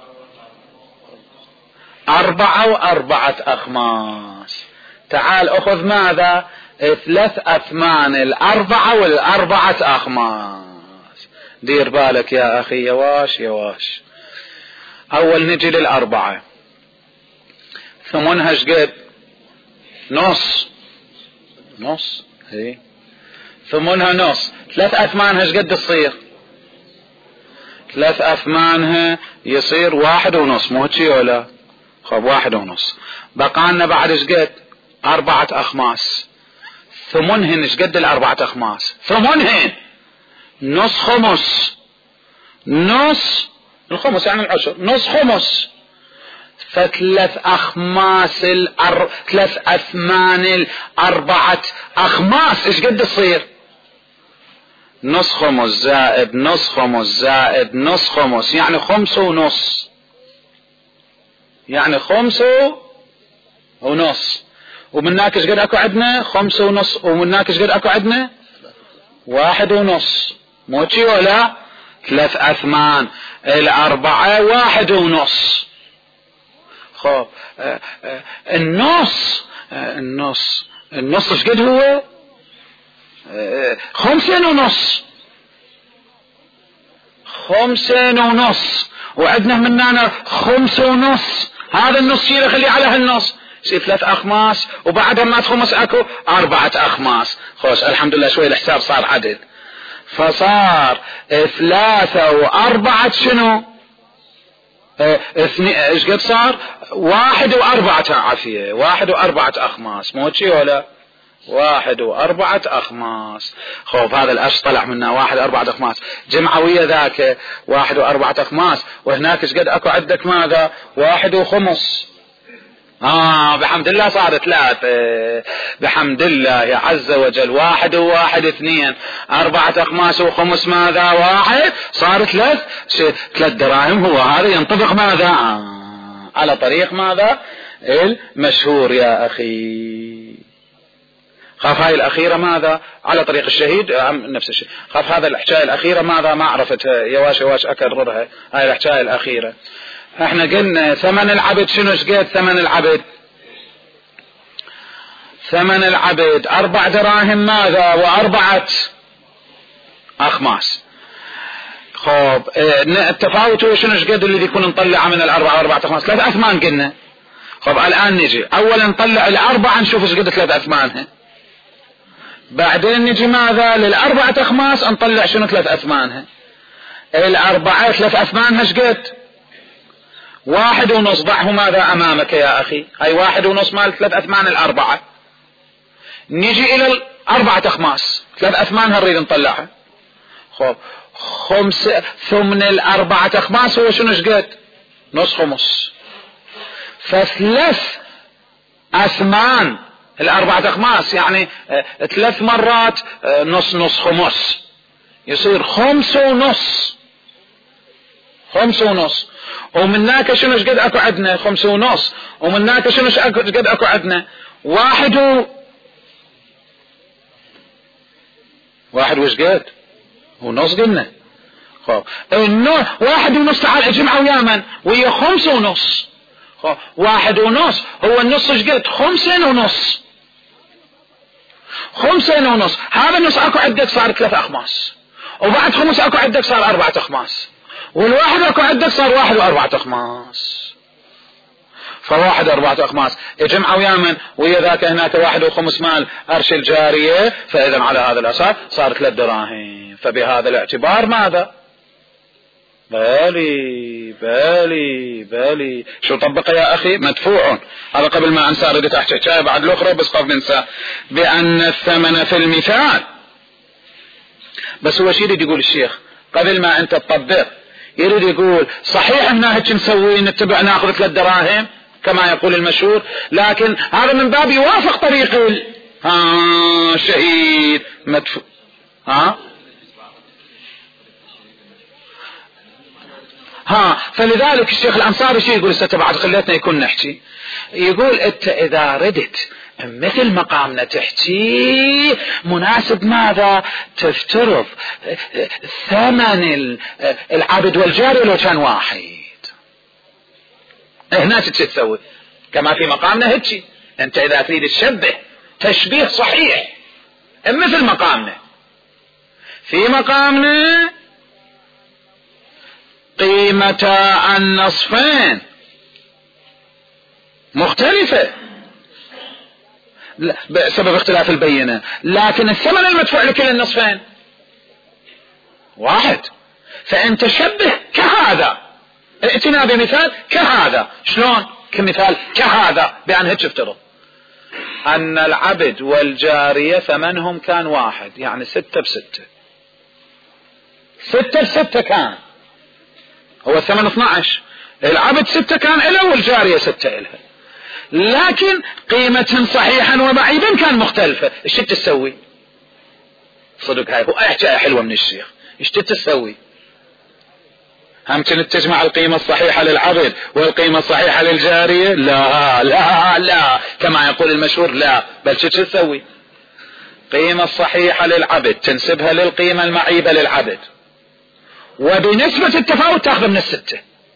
Speaker 1: 4 و4 أخماس. تعال اخذ ماذا؟ 3 أثمان الأربعة والأربعة أخماس. دير بالك يا أخي يواش يواش. أول نجي للأربعة ثمنها شقد؟ نص. نص هي ثمنها نص. 3 أثمانها شقد تصير؟ 3 أثمانها يصير 1.5. مو هيك ولا؟ خب 1.5. بقالنا بعد شقد؟ 4 أخماس. ثمنهن شقد الأربعة أخماس؟ ثمنهن نص خمس. نص الخمس يعني العشر. نص خمس. ف3 أخماس 3 أثمان الأربعة أخماس ايش قد تصير؟ نص خمس زائد نص خمس زائد نص خمس يعني 5.5. يعني 5.5. ومن هناك ايش قد اكو عندنا؟ 5.5. ومن هناك ايش قد اكو عندنا؟ 1.5. مو شي ولا؟ 3 أثمان الأربعة 1.5. خب النص ايش قد هو؟ 5.5. 5.5. وعندنا من هنا 5.5. هذا النص شيله خليه على هالنص يصير 3 أخماس. وبعدها ما تخمس اكو 4 أخماس. خوش الحمد لله شوي الحساب صار عدل. فصار 3 و4 شنو؟ ايش قد صار؟ 1 و4 عافية. 1 و4 أخماس. مو هيك ولا؟ 1 و4 أخماس. خوف هذا الأش طلع منه 1 و4 أخماس. جمعة ويا ذاك 1 و4 أخماس. وهناك ايش قد اكو عندك ماذا؟ 1 وخمس. بحمد الله صار 3. بحمد الله عز وجل. 1 و1 2. 4 أخماس وخمس ماذا؟ 1. صار 3 دراهم. هو هذا ينطبق ماذا؟ على طريق ماذا؟ المشهور يا أخي. خاف هاي الأخيرة ماذا؟ على طريق الشهيد نفس الشيء. خاف هذا الحكاية الأخيرة ماذا؟ ما عرفتها. يواش أكررها. هاي الحكاية الأخيرة. احنا قلنا ثمن العبد شنو شقد؟ ثمن العبد 4 دراهم ماذا؟ و4 أخماس. خب التفاوت هو شنو شقد اللي يكون نطلع من 4 و4 أخماس؟ 3 أثمان قلنا. خب الآن نجي أولا نطلع 4 نشوف شقد 3 أثمانها. بعدين نجي ماذا؟ 4 أخماس نطلع شنو 3 أثمانها. 4 3 أثمانها شقد؟ 1.5. ضعه ماذا أمامك يا أخي؟ هاي 1.5 مال 3 أثمان الأربعة. نجي إلى 4 أخماس. 3 أثمانها نريد نطلعها. خب 5 ثمن 4 أخماس هو شنو شقد؟ نص خمس. ف3 أثمان 4 أخماس يعني 3 مرات نص خمس يصير 5.5. 5.5. ومن هناك شنو شقد اكو عندنا؟ 5.5. ومن هناك شنو شقد اكو عندنا؟ 1 وش قد؟ ونص قلنا. خب انه 1.5 تعال اجمع ويا من ويا 5.5. خب 1.5 هو النص ايش قلت؟ 5.5. 5.5 هذا النص اكو عندك صار 3 اخماس، وبعد 5 اكو عندك صار 4 اخماس، والواحد اكو عندك صار 1 و4 اخماس. ف1 و4 اخماس اجمع ويا من ويا ذاك هناك 1.5 مال ارش الجارية، فاذا على هذا الاساس صار 3 دراهم. فبهذا الاعتبار ماذا؟ بالي شو طبق يا اخي؟ مدفوع. هذا قبل ما انسى ردت احكي شاي بعد الاخرى بس قبل ننسى بان الثمن في المثال. بس هو شي يريد يقول الشيخ قبل ما انت تطبق، يريد يقول صحيح احنا هيك نسوي نتبع ناخذ 3 دراهم كما يقول المشهور، لكن هذا من باب يوافق طريق الشهيد مدفوع. فلذلك الشيخ الأنصاري شيء يقول بعد خليتنا يكون نحكي، يقول انت اذا ردت مثل مقامنا تحكي مناسب ماذا؟ تفترض ثمن العبد والجاري لو كان واحد. هنا تسوي كما في مقامنا هيك. انت اذا تريد تشبه تشبيه صحيح مثل مقامنا، في مقامنا قيمة النصفين مختلفة بسبب اختلاف البينة، لكن الثمن المدفوع لكل النصفين واحد. فانت شبه كهذا، ائتنا بمثال كهذا. شلون كمثال كهذا؟ بأن هيك افترض ان العبد والجارية ثمنهم كان واحد، يعني 6 ب6. 6 ب6 كان هو الثمن 12. العبد 6 كان له والجارية 6 إلها، لكن قيمتهم صحيحا وبعيدا كان مختلفة. ايش تسوي؟ صدق هاي هو احجاء حلوة من الشيخ. ايش تسوي؟ هم كنت تجمع القيمة الصحيحة للعبد والقيمة الصحيحة للجارية؟ لا كما يقول المشهور لا، بل شو تسوي؟ قيمة الصحيحة للعبد تنسبها للقيمة المعيبة للعبد، وبنسبة التفاوت تأخذ من 6،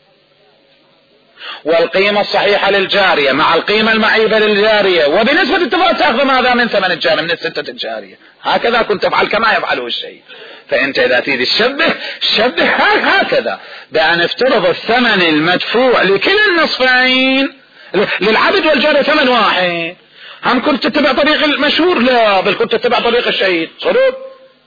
Speaker 1: والقيمة الصحيحة للجارية مع القيمة المعيبة للجارية وبنسبة التفاوت تأخذ ماذا؟ من ثمن الجارية، من 6 الجارية. هكذا كنت تفعل كما يفعله الشيء. فانت اذا تريد شبه هكذا، بأن افترض الثمن المدفوع لكل النصفين للعبد والجارية ثمن واحد. هم كنت تتبع طريق المشهور؟ لا، بل كنت تتبع طريق الشهيد. صدق.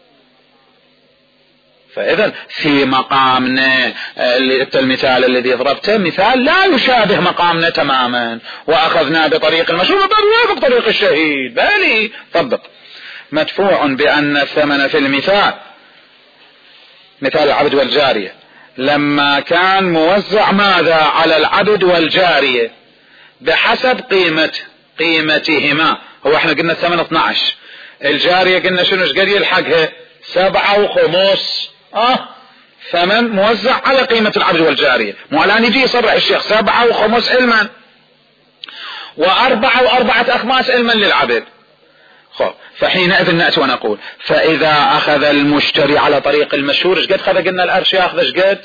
Speaker 1: فإذا في مقامنا المثال الذي ضربته مثال لا يشابه مقامنا تماما، وأخذنا بطريق المشهور وبطريق طريق الشهيد. بالي طبق مدفوع بأن الثمن في المثال مثال العبد والجارية لما كان موزع ماذا؟ على العبد والجارية بحسب قيمتهما. هو احنا قلنا الثمن 12، الجارية قلنا شنو قد يلحقها؟ 7 و5. ثمن موزع على قيمة العبد والجارية. مو الآن يجي يصرح الشيخ 7 و5 علما، و4 و4 أخماس علما للعبد. فحينئذ نأتي ونقول فإذا أخذ المشتري على طريق المشهور ايش قد خذ؟ قلنا الأرش ياخذ ايش قد؟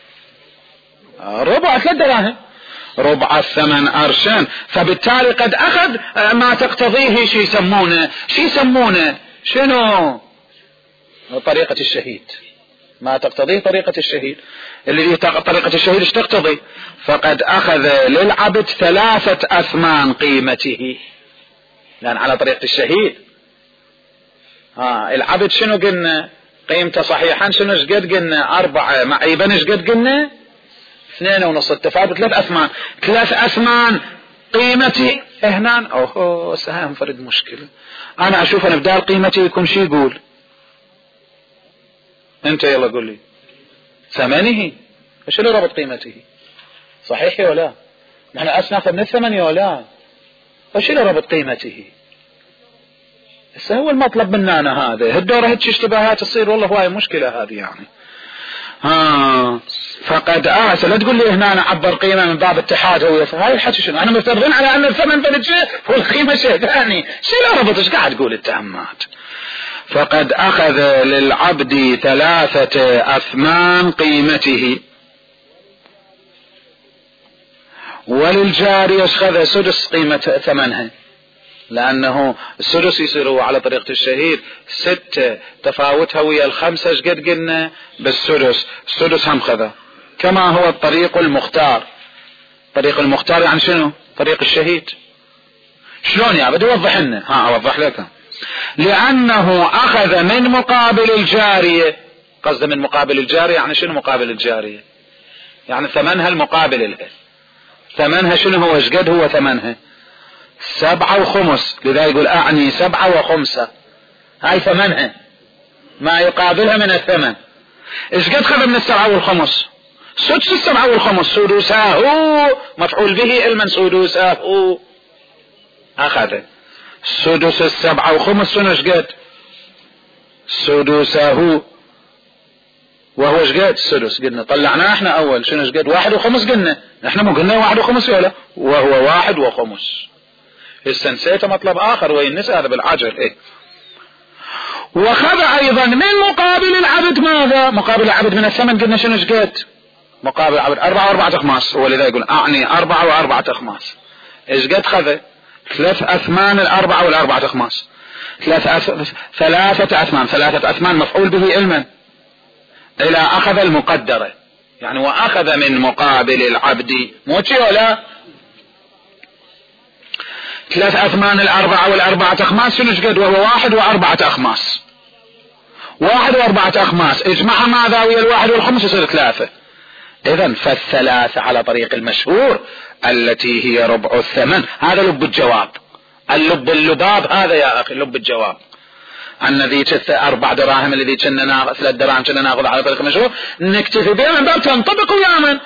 Speaker 1: ربع 3 دراهم، ربع الثمن أرشا. فبالتالي قد أخذ ما تقتضيه شو يسمونه شنو؟ طريقة الشهيد. ما تقتضيه طريقة الشهيد. اللي طريقة الشهيد ايش تقتضي؟ فقد أخذ للعبد 3 أثمان قيمته، لأن على طريقة الشهيد العبد شنو قلنا؟ قيمته صحيحا شنو ايش قد قلنا؟ 4 معيبا ايش قد قلنا؟ 2.5. التفاوت 3 أثمان. 3 أثمان قيمتي هنا. سهم فرد مشكلة. أنا أشوف أن بدال قيمتي يكون شي يقول أنت يلا قول لي ثمنه. ايش اللي ربط قيمته؟ صحيح ولا لا؟ نحن أسناخذ من الثمن ولا لا؟ ايش اللي ربط قيمته؟ هو المطلب مننا أنا هذا الدورة هيك اشتباهات تصير. والله هواي مشكلة هذه يعني. فقد لا تقول لي هنا أنا عبر قيمة من باب اتحاد. هاي الحكي شنو؟ أنا مفترضين على أن الثمن بلد شيء والقيمة شيء ثاني. شو اللي ربط؟ ايش قاعد تقول التهمات؟ فقد أخذ للعبد 3 أثمان قيمته، وللجارية أخذ 1/6 قيمة ثمنها، لأنه السدس يصير على طريقة الشهيد 6 تفاوتها ويا 5 شقد قلنا بالسدس، السدس هم خذا، كما هو الطريق المختار. طريق المختار يعني شنو؟ طريق الشهيد. شلون يا بدي اوضح لنا؟ اوضح لك. لأنه أخذ من مقابل الجارية، قصد من مقابل الجارية يعني شنو مقابل الجارية؟ يعني ثمنها المقابل لها. ثمنها شنو هو؟ شقد هو ثمنها؟ 7 وخمس، لذا يقول أعني 7 وخمسة، هاي ثمنها ما يقابلها من الثمن. ايش قد خذ من 7 والخمس؟ سدس 7 والخمس، سدساه مفعول به علما، سدساه أخذ سدس 7 وخمس، شنو ايش قد؟ سدساه، وهو ايش قد؟ السدس قلنا طلعناه احنا اول، شنو ايش قد؟ 1 وخمس قلنا، احنا مو قلنا 1 وخمس ولا؟ وهو 1 وخمس. هسه نسيت مطلب اخر وينسى هذا بالعجل. ايه وخذ ايضا من مقابل العبد ماذا؟ مقابل العبد من الثمن قلنا شنو ايش قد؟ مقابل العبد 4 و4 أخماس، ولذا يقول اعني 4 و4 أخماس. ايش قد خذ؟ 3 أثمان 4 و4 أخماس، 3 أثمان. 3 أثمان مفعول به علما الى اخذ المقدرة، يعني واخذ من مقابل العبد، مو شي ولا 3 أثمان 4 و4 أخماس، شنو قد؟ وهو 1 و4 أخماس. 1 و4 أخماس اجمعها ماذا ويا 1 والخمس يصير 3. اذا فالثلاثة على طريق المشهور التي هي ربع الثمن. هذا لب الجواب، اللباب هذا يا اخي، لب الجواب. أن ذي 4 دراهم الذي كنا ناخذ 3 دراهم كنا ناخذ على طريق المشهور، نكتفي بها من باب تنطبق ويا من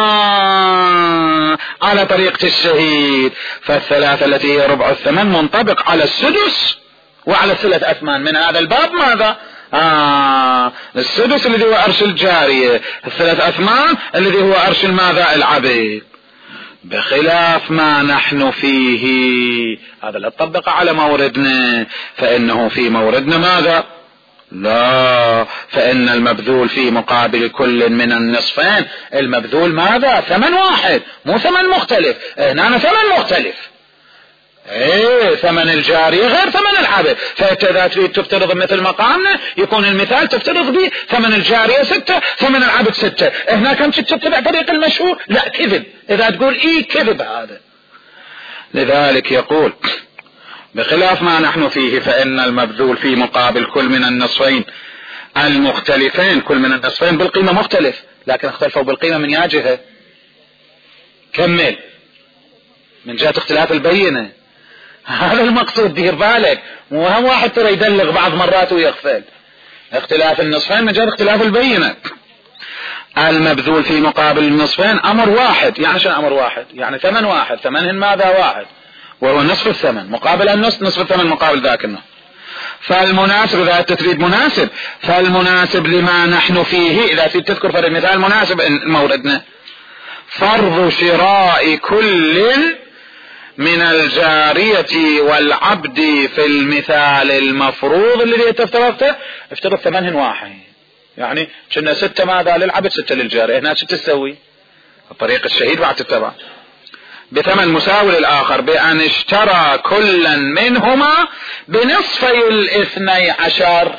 Speaker 1: على طريقة الشهيد. فالثلاثة التي هي ربع الثمن منطبق على السدس وعلى 3 أثمان. من هذا الباب ماذا؟ السدس الذي هو أرش الجارية، 3 أثمان الذي هو أرش ماذا؟ العبد. بخلاف ما نحن فيه، هذا لا تطبق على موردنا، فإنه في موردنا ماذا؟ لا، فإن المبذول في مقابل كل من النصفين، المبذول ماذا؟ ثمن واحد، مو ثمن مختلف. هنا ثمن مختلف، ايه ثمن الجارية غير ثمن العبد. فانت اذا تريد تفترض مثل مقامنا يكون المثال تفترض به ثمن الجارية 6، ثمن العبد 6. هنا كم تتبع طريق المشهور؟ لا كذب، اذا تقول ايه كذب هذا. لذلك يقول بخلاف ما نحن فيه، فإن المبذول في مقابل كل من النصفين المختلفين، كل من النصفين بالقيمة مختلف، لكن اختلفوا بالقيمة من يا جهة. كمل من جهة اختلاف البينة، هذا المقصود، دير بالك، مو هم واحد ترى يدلغ بعض مرات ويغفل. اختلاف النصفين من جهة اختلاف البينة. المبذول في مقابل النصفين امر واحد، يعني شنو امر واحد؟ يعني ثمن واحد، ثمنهن ماذا؟ واحد، وهو نصف الثمن مقابل النصف، نصف الثمن مقابل ذاك النصف. فالمناسب اذا تريد مناسب، فالمناسب لما نحن فيه، اذا تريد تذكر فرق مثال مناسب موردنا، فرض شراء كل من الجارية والعبد في المثال المفروض الذي تفترضته، افترض ثمنهن واحد، يعني كنا 6 ماذا للعبد 6 للجارية، هنا 6 تسوي طريق الشهيد بعد تتبع بثمن مساوي للآخر، بأن اشترى كلا منهما بنصفي 12،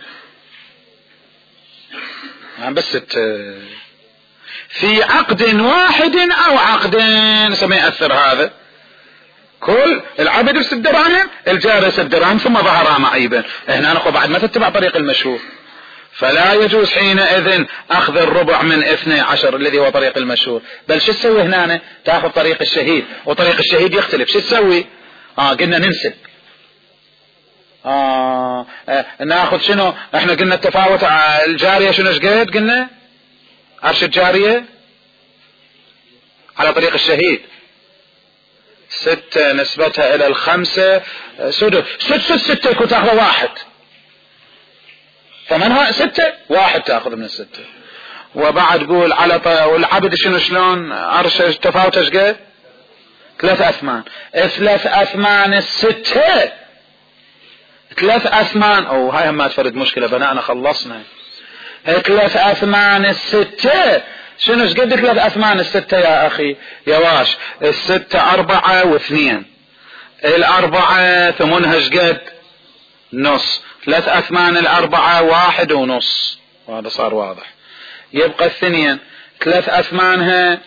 Speaker 1: بس في عقد واحد أو عقدين، سمي أثر هذا. كل العبد ب6 دراهم، الجارية 6 دراهم، ثم ظهر معيبا. هنا نقول بعد ما تتبع طريق المشهور، فلا يجوز حينئذ أخذ الربع من 12 الذي هو طريق المشهور. بل شو تسوي هنا؟ تأخذ طريق الشهيد، وطريق الشهيد يختلف. شو تسوي؟ قلنا ننسب. ناخذ شنو؟ احنا قلنا التفاوت الجارية شنو قد قلنا؟ عرش الجارية على طريق الشهيد 6 نسبتها الى 5 سدس، 6 يكون تاخذ 1، ثمنها 6، 1 تاخذ من 6. وبعد قول على والعبد شنو شلون عرش تفاوت ايش قد؟ 3 أثمان. 3 أثمان 6 3 أثمان، أو هاي هم ما تفرد مشكلة بناءنا خلصنا. 3 أثمان 6 شنو شقد 3 أثمان 6 يا أخي يا واش؟ 6 4 و2، 4 ثمنها شقد؟ نص. 3 أثمان 4 1.5، وهذا صار واضح. يبقى 2 3 أثمانها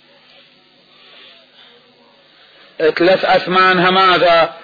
Speaker 1: 3 أثمانها ماذا؟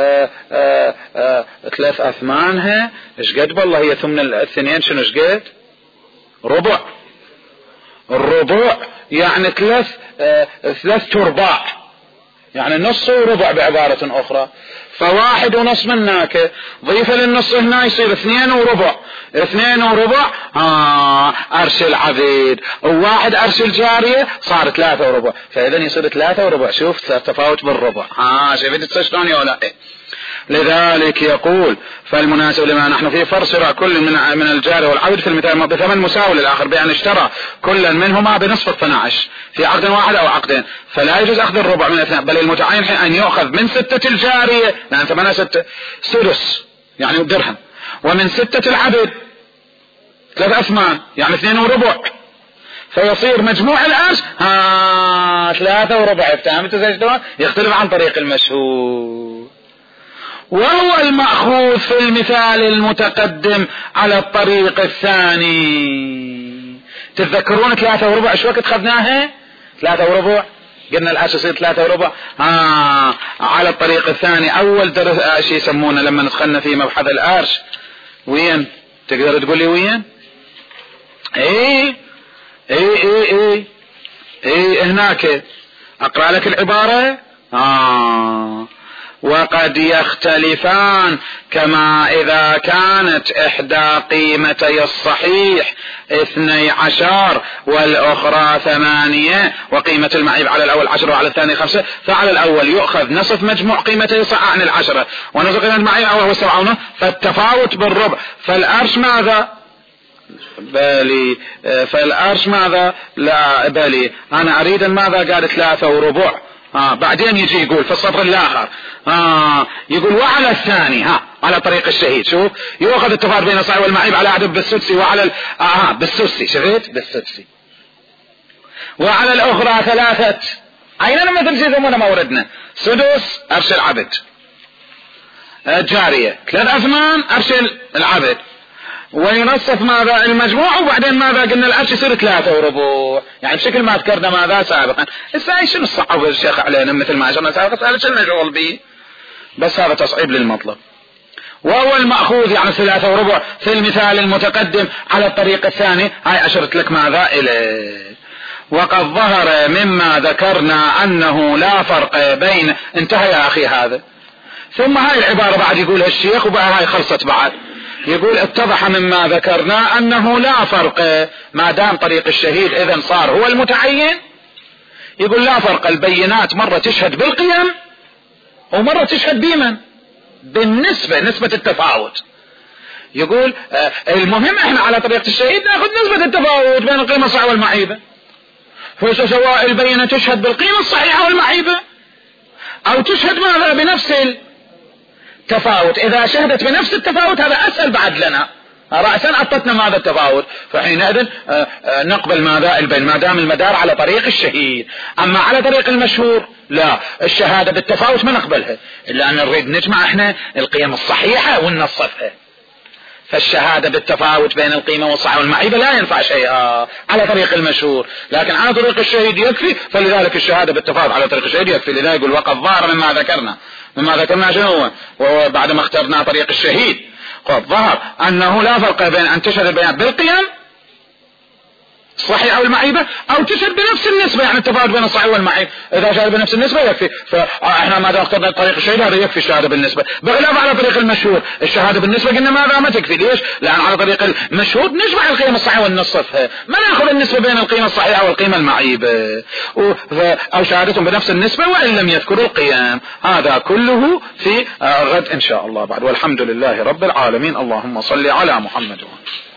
Speaker 1: 3 أثمانها شقد بالله؟ هي ثمن 2 شنو شقد؟ ربع. الربع يعني 3 أرباع، يعني نص وربع بعبارة أخرى. 1.5 مناك ضيفة للنص هنا يصير 2 وربع. 2 وربع أرش العبيد، و1 أرش الجارية، صار 3 وربع. فإذا يصير 3 وربع. شوف تفاوت بالربع. شفت شلون يا ولا؟ لذلك يقول فالمناسب لما نحن فيه فرض شراء كل من الجاري والعبد في المثال بثمن مساوي للآخر، بأن اشترى كل منهما بنصف 12 في عقد واحد أو عقدين، فلا يجوز أخذ الربع من 2، بل المتعين أن يؤخذ من 6 الجارية، يعني 8 6 سدس يعني درهم، ومن 6 العبد 3 أثمان يعني 2 وربع، فيصير مجموع الأرش 3 وربع. يختلف عن طريق المشهور، وهو المأخوذ في المثال المتقدم على الطريق الثاني. تتذكرون 3 وربع شو وقت خذناها؟ 3 وربع قلنا الأرش يصير 3 وربع. على الطريق الثاني أول درس شيء يسمونه لما ندخلنا في مبحث الأرش. وين تقدر تقول لي وين؟ ايه هناك اقرأ لك العبارة. وقد يختلفان كما إذا كانت إحدى قيمتي الصحيح 12 والأخرى 8، وقيمة المعيب على الأول 10 وعلى الثاني 5، فعلى الأول يؤخذ نصف مجموع قيمتي الصحيح عن 10 ونصف قيمة المعيب وهو 7، فالتفاوت بالربع. فالأرش ماذا؟ بالي فالأرش ماذا؟ لا بالي أنا أريد ماذا؟ قال 3 وربع. بعدين يجي يقول في السطر الآخر يقول وعلى الثاني على طريق الشهيد. شوف يؤخذ التفاوت بين الصحيح والمعيب على عدد بالسدسي وعلى بالسدسي. شفت بالسدسي. وعلى الأخرى 3 أين لما تمشي ثمنا موردنا سدس أرش العبد جارية 3 أثمان أرش العبد، وينصف ماذا؟ المجموع، وبعدين ماذا قلنا الأرش يصير 3 وربع، يعني بشكل ما ذكرنا ماذا سابقا. الساعي شنو الصعب الشيخ علينا مثل ما أشرنا سابقا؟ سألت شنو المشغول به، بس هذا تصعيب للمطلب. وهو المأخوذ يعني 3 وربع في المثال المتقدم على الطريق الثاني. هاي أشرت لك ماذا إليه. وقد ظهر مما ذكرنا أنه لا فرق بين انتهى يا أخي هذا. ثم هاي العبارة بعد يقولها الشيخ، وبقى هاي خلصت بعد. يقول اتضح مما ذكرنا أنه لا فرق ما دام طريق الشهيد إذن صار هو المتعين. يقول لا فرق، البينات مرة تشهد بالقيم ومرة تشهد بمن؟ بالنسبة، نسبة التفاوت. يقول المهم احنا على طريقة الشهيد ناخذ نسبة التفاوت بين القيمة الصحيحة والمعيبة، فسواء البينة تشهد بالقيمة الصحيحة والمعيبة أو تشهد ماذا؟ بنفس تفاوت. إذا شهدت بنفس التفاوت هذا أسهل بعد لنا، رأسا أعطتنا ماذا التفاوت، فحينئذ نقبل ماذا البين ما دام المدار على طريق الشهيد. أما على طريق المشهور لا، الشهادة بالتفاوت ما نقبلها إلا أن نريد نجمع احنا القيم الصحيحة وننصفها. فالشهادة بالتفاوت بين القيمة والصحيحة والمعيبة لا ينفع شيئا على طريق المشهور، لكن على طريق الشهيد يكفي. فلذلك الشهادة بالتفاوت على طريق الشهيد يكفي. لذلك يقول وقد ظهر مما ذكرنا شنو هو؟ وبعد ما اخترنا طريق الشهيد قد ظهر أنه لا فرق بين أن تشهد البيانات بالقيم الصحيحة والمعيبة أو تشهد بنفس النسبة، يعني التفاوت بين الصحيح والمعيب. إذا شهد بنفس النسبة يكفي. فإحنا ماذا اخترنا طريق الشهيد هذا يكفي الشهادة بالنسبة، بخلاف على طريق المشهور الشهادة بالنسبة قلنا ماذا ما تكفي. ليش؟ لأن على طريق المشهور نجمع القيمة الصحيحة وننصفها، ما نأخذ النسبة بين القيمة الصحيحة والقيمة المعيبة، أو شهادتهم بنفس النسبة وإن لم يذكروا القيام. هذا كله في غد إن شاء الله بعد. والحمد لله رب العالمين. اللهم صل على محمد.